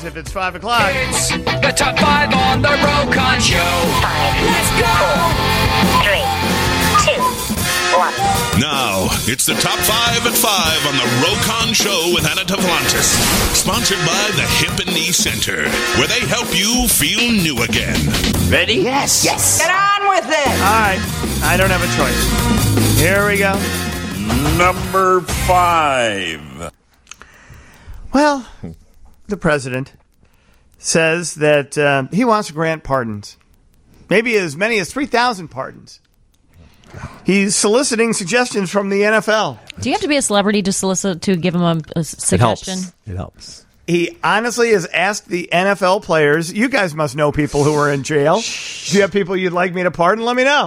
if it's 5 o'clock. It's the top 5 on the Rokon Show. 5, let's go. 4, 3, 2, 1. Now, it's the top 5 at 5 on the Rokon Show with Anna Tavlantis. Sponsored by the Hip and Knee Center, where they help you feel new again. Ready? Yes. Get on with it. All right. I don't have a choice. Here we go. Number 5. Well, the president says that he wants to grant pardons. Maybe as many as 3,000 pardons. He's soliciting suggestions from the NFL. Do you have to be a celebrity to solicit to give him a suggestion? It helps. He honestly has asked the NFL players, you guys must know people who are in jail. Do you have people you'd like me to pardon? Let me know.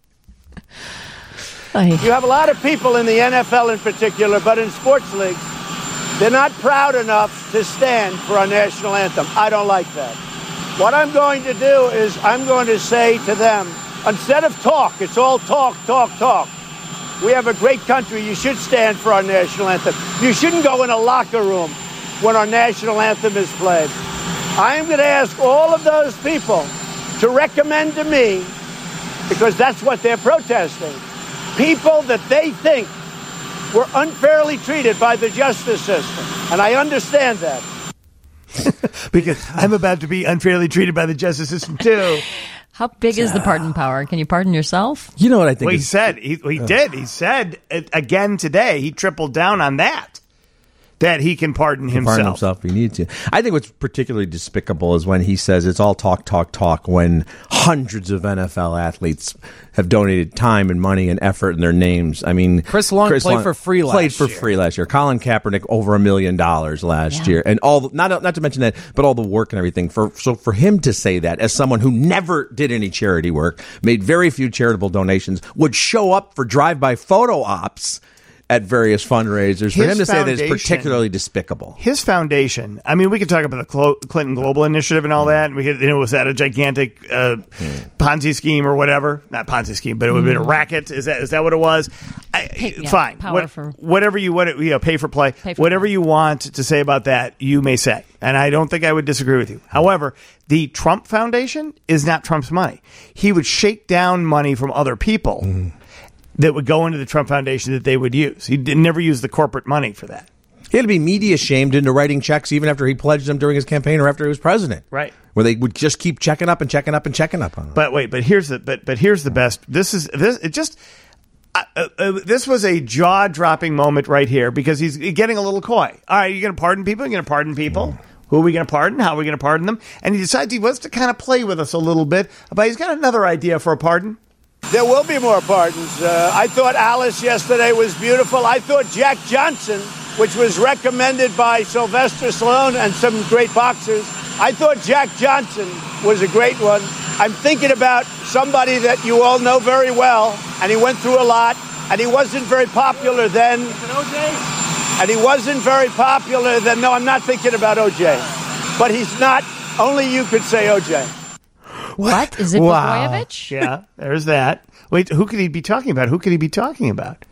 You have a lot of people in the NFL in particular, but in sports leagues, they're not proud enough to stand for our national anthem. I don't like that. What I'm going to do is I'm going to say to them, instead of talk, it's all talk, talk, talk. We have a great country. You should stand for our national anthem. You shouldn't go in a locker room when our national anthem is played. I am going to ask all of those people to recommend to me, because that's what they're protesting, people that they think were unfairly treated by the justice system. And I understand that. Because I'm about to be unfairly treated by the justice system, too. How big is the pardon power? Can you pardon yourself? You know what I think? Well, he said, he did. He said again today, he tripled down on that he can pardon himself. Pardon himself if he needs to. I think what's particularly despicable is when he says it's all talk, talk, talk, when hundreds of NFL athletes have donated time and money and effort in their names. I mean, Chris Long played for free last year. Colin Kaepernick over $1 million last year, and all not to mention that, but all the work and everything. So for him to say that as someone who never did any charity work, made very few charitable donations, would show up for drive-by photo ops at various fundraisers, for him to say that is particularly despicable. His foundation, I mean, we could talk about the Clinton Global Initiative and all that, and we could, was that a gigantic Ponzi scheme or whatever? Not Ponzi scheme, but it would have been a racket. Is that what it was? Fine. Whatever you pay for play. Whatever you want to say about that, you may say. And I don't think I would disagree with you. However, the Trump Foundation is not Trump's money. He would shake down money from other people that would go into the Trump Foundation that they would use. He never use the corporate money for that. He had to be media shamed into writing checks even after he pledged them during his campaign or after he was president. Right. Where they would just keep checking up and checking up and checking up on him. But here's the best. This was a jaw-dropping moment right here because he's getting a little coy. All right, you're going to pardon people? You're going to pardon people? Who are we going to pardon? How are we going to pardon them? And he decides he wants to kind of play with us a little bit, but he's got another idea for a pardon. There will be more pardons. I thought Alice yesterday was beautiful. I thought Jack Johnson, which was recommended by Sylvester Stallone and some great boxers, I thought Jack Johnson was a great one. I'm thinking about somebody that you all know very well, and he went through a lot, and he wasn't very popular then. Is it O.J.? And he wasn't very popular then. No, I'm not thinking about O.J. But he's not. Only you could say O.J. What? Is it Blagojevich? Yeah, there's that. Wait, who could he be talking about? Who could he be talking about?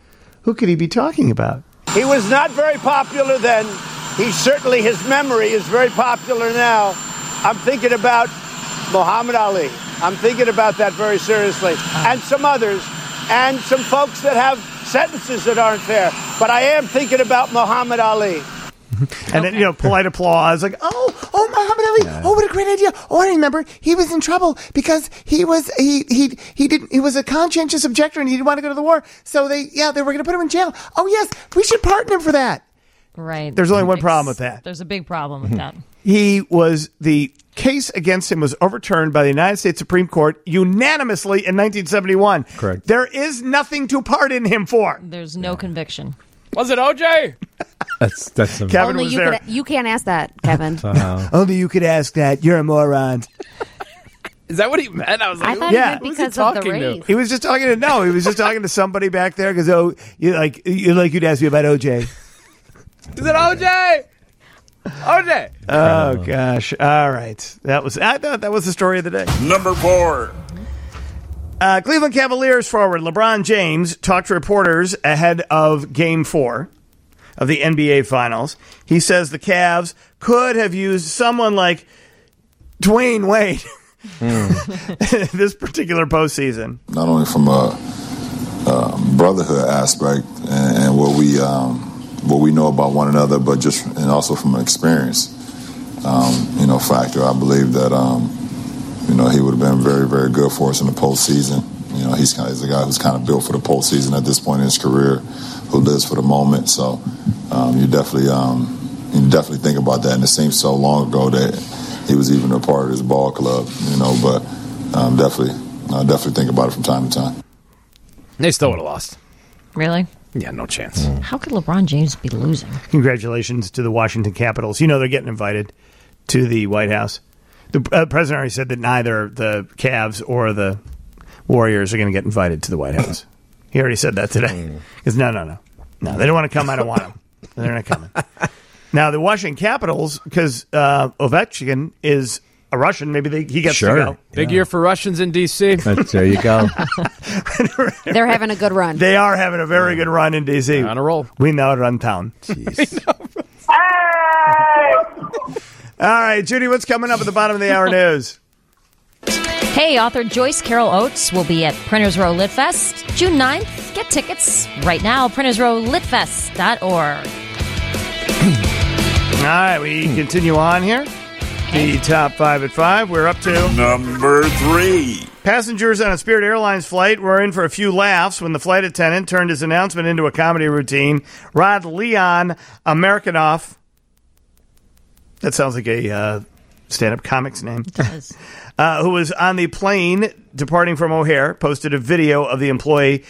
He was not very popular then. His memory is very popular now. I'm thinking about Muhammad Ali. I'm thinking about that very seriously. And some others. And some folks that have sentences that aren't fair. But I am thinking about Muhammad Ali. And then, polite applause, like, oh, Muhammad Ali, what a great idea. Oh, I remember, he was in trouble because he was a conscientious objector and he didn't want to go to the war. So they were going to put him in jail. Oh, yes, we should pardon him for that. Right. There's only one problem with that. There's a big problem with that. The case against him was overturned by the United States Supreme Court unanimously in 1971. Correct. There is nothing to pardon him for. There's no conviction. Was it OJ? That's Kevin Only was you there. you can't ask that, Kevin. Only you could ask that. You're a moron. Is that what he meant? I was like, I thought he meant because of the race. He was just talking to somebody back there because you'd ask me about OJ. Is it OJ? OJ. Oh gosh. All right. I thought that was the story of the day. Number 4. Cleveland Cavaliers forward LeBron James talked to reporters ahead of Game 4. of the NBA Finals. He says the Cavs could have used someone like Dwayne Wade this particular postseason. Not only from a brotherhood aspect and what we know about one another, but and also from an experience, factor. I believe that he would have been very, very good for us in the postseason. He's a guy who's kind of built for the postseason at this point in his career, who lives for the moment. So you definitely think about that. And it seems so long ago that he was even a part of this ball club, but definitely think about it from time to time. They still would have lost. Really? Yeah, no chance. How could LeBron James be losing? Congratulations to the Washington Capitals. They're getting invited to the White House. The president already said that neither the Cavs or the Warriors are going to get invited to the White House. He already said that today. Because no, they don't want to come. I don't want them. They're not coming. Now, the Washington Capitals, because Ovechkin is a Russian, maybe he gets to go. Big year for Russians in D.C. There you go. They're having a good run. They are having a very good run in D.C. On a roll. We now run town. Jeez. All right, Judy, what's coming up at the bottom of the hour news? Hey, author Joyce Carol Oates will be at Printers Row Lit Fest June 9th. Get tickets right now, printersrowlitfest.org. All right, we continue on here. The top 5 at 5. We're up to number 3. Passengers on a Spirit Airlines flight were in for a few laughs when the flight attendant turned his announcement into a comedy routine. Rod Leon Americanoff. That sounds like a stand-up comic's name. It does. Who was on the plane departing from O'Hare, posted a video of the employee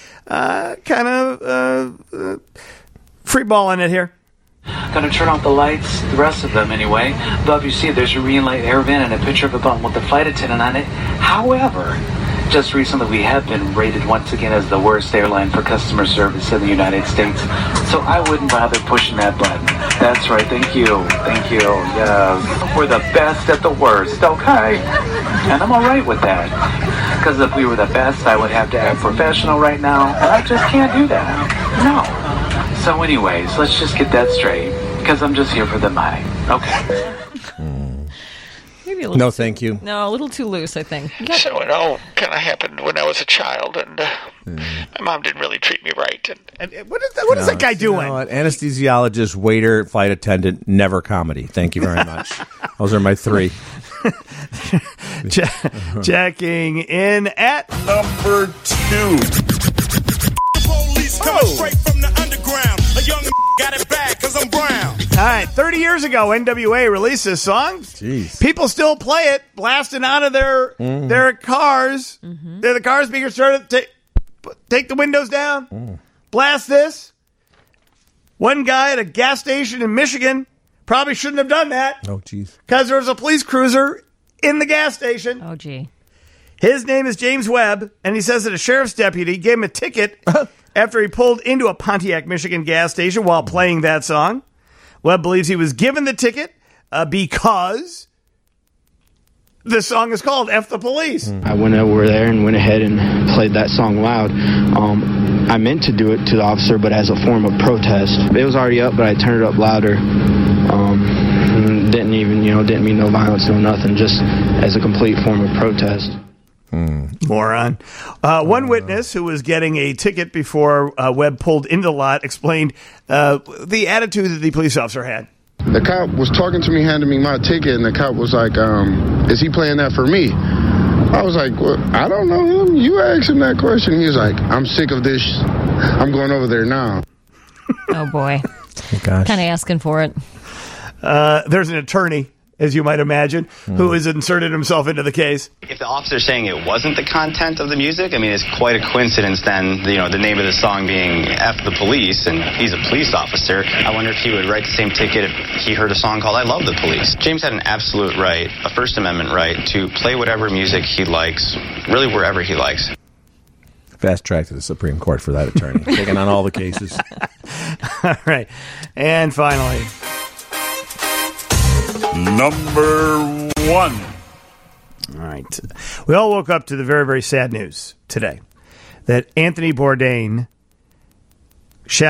freeballing it here. Gonna turn off the lights, the rest of them anyway. Above you see there's a green light air vent and a picture of a button with the flight attendant on it. However, just recently we have been rated once again as the worst airline for customer service in the United States. So I wouldn't bother pushing that button. That's right, thank you. Yes. We're the best at the worst, okay? And I'm alright with that. Because if we were the best, I would have to act professional right now. And I just can't do that. No. So anyways, let's just get that straight, because I'm just here for the money. Okay. Maybe a little no, thank you. No, a little too loose, I think. So it all kind of happened when I was a child, and my mom didn't really treat me right. And what is that guy doing? Anesthesiologist, waiter, flight attendant, never comedy. Thank you very much. Those are my 3. Checking in at number 2. Coming straight from the underground. A young got it bad because I'm brown. All right, 30 years ago, NWA released this song. Jeez. People still play it, blasting out of their cars. The car speakers started to take the windows down, blast this. One guy at a gas station in Michigan probably shouldn't have done that. Oh, jeez. Because there was a police cruiser in the gas station. Oh, gee. His name is James Webb, and he says that a sheriff's deputy gave him a ticket after he pulled into a Pontiac, Michigan gas station while playing that song. Webb believes he was given the ticket because the song is called F the Police. I went over there and went ahead and played that song loud. I meant to do it to the officer, but as a form of protest. It was already up, but I turned it up louder. Didn't mean no violence, no nothing, just as a complete form of protest. Moron. One witness who was getting a ticket before Webb pulled into the lot explained the attitude that the police officer had. The cop was talking to me, handing me my ticket, and the cop was like, is he playing that for me? I was like, well, I don't know him. You asked him that question. He was like, I'm sick of this. I'm going over there now. Oh, boy. Oh, gosh. Kind of asking for it. There's an attorney, as you might imagine, who has inserted himself into the case. If the officer's saying it wasn't the content of the music, I mean, it's quite a coincidence then, the name of the song being F the Police, and he's a police officer. I wonder if he would write the same ticket if he heard a song called I Love the Police. James had an absolute right, a First Amendment right, to play whatever music he likes, really wherever he likes. Fast track to the Supreme Court for that attorney, taking on all the cases. All right. And finally, number 1. All right. We all woke up to the very, very sad news today that Anthony Bourdain, chef,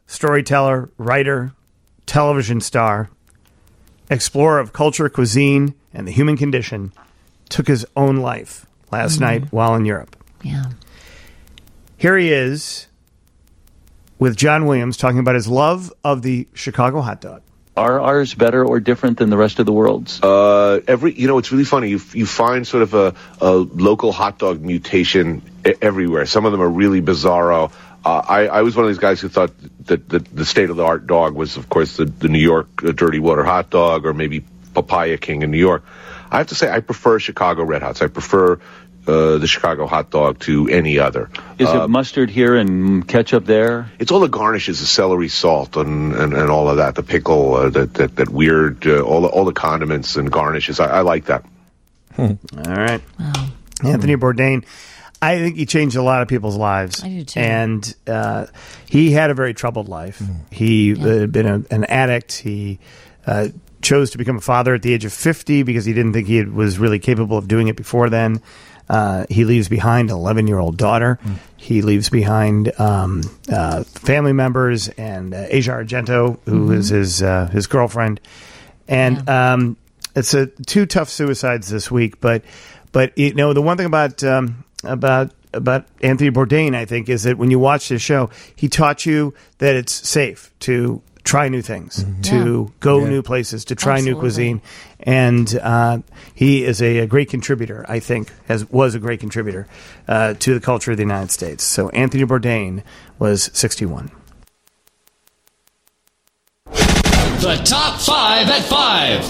storyteller, writer, television star, explorer of culture, cuisine, and the human condition, took his own life last night while in Europe. Yeah. Here he is with John Williams talking about his love of the Chicago hot dog. Are ours better or different than the rest of the world's? It's really funny. You find sort of a local hot dog mutation everywhere. Some of them are really bizarro. I was one of these guys who thought that the state-of-the-art dog was, of course, the New York Dirty Water hot dog, or maybe Papaya King in New York. I have to say, I prefer Chicago Red Hots. I prefer the Chicago hot dog to any other. Is it mustard here and ketchup there? It's all the garnishes, the celery salt and all of that, the pickle, that weird, all the condiments and garnishes. I like that. All right. Wow. Anthony Bourdain, I think he changed a lot of people's lives. I do too. And he had a very troubled life. He had been an addict. He chose to become a father at the age of 50 because he didn't think he was really capable of doing it before then. He leaves behind an 11-year-old daughter. He leaves behind family members and Asia Argento, who is his girlfriend. And it's two tough suicides this week. But the one thing about Anthony Bourdain, I think, is that when you watch this show, he taught you that it's safe to try new things, to go new places, to try new cuisine. And he is a great contributor, I think, was a great contributor to the culture of the United States. So Anthony Bourdain was 61. The top 5 at 5.